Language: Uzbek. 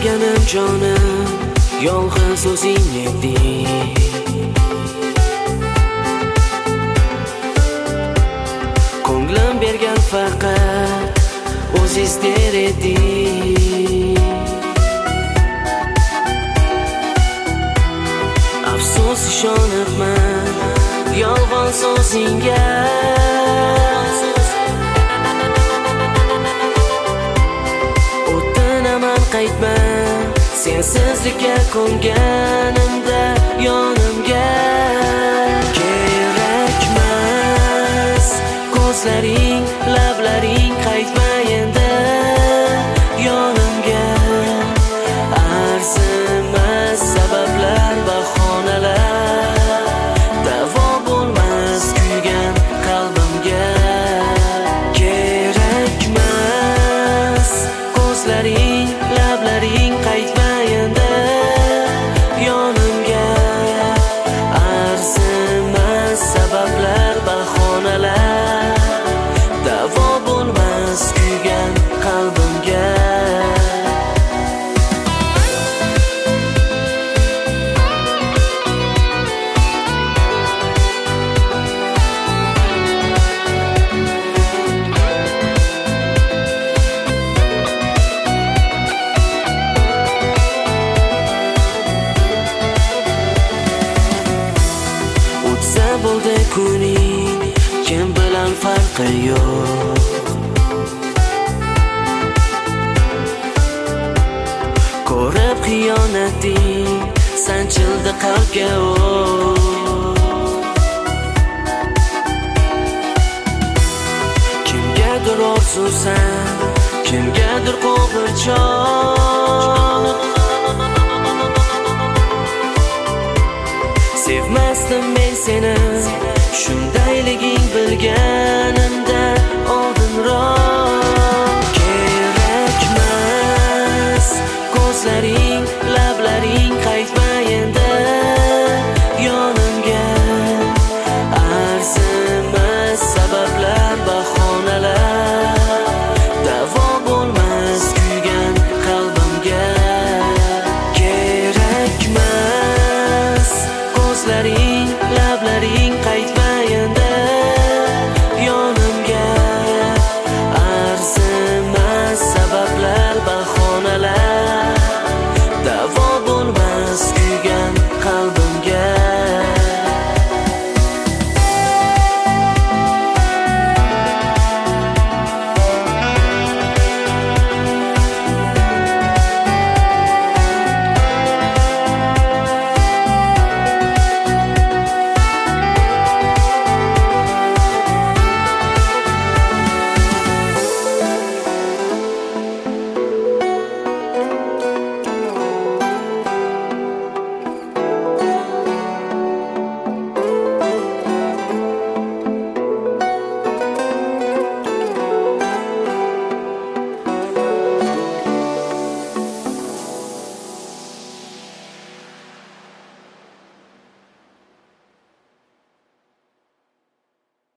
sevganim jonim, yolg'iz o'zing eding. Ko'nglim bergan faqat o'zingiz der eding. Afsus ishonibman yolg'on so'zingga, o'tinaman qaytma sensizlikka ko'nganimda yonimga. Kerakmas ko'zlaring, lablaring, qaytma endi yonimga. Arzimas sabablar, bahonalar, davo bo'lmas kuygan qalbimga. Kerakmas ko'zlaring, lablaring, qaytma endi yonimga. Arzimas sabablar, bahonalar, davo bo'lmas kuygan qalbimga. O'tsa bo'ldi kuning, kim bilan farqi yo'q. Ko'rib xiyonating sanchildi qalbga kimgadir orzusan, kimgadir qo'g'irchoq. Sevmasdim men seni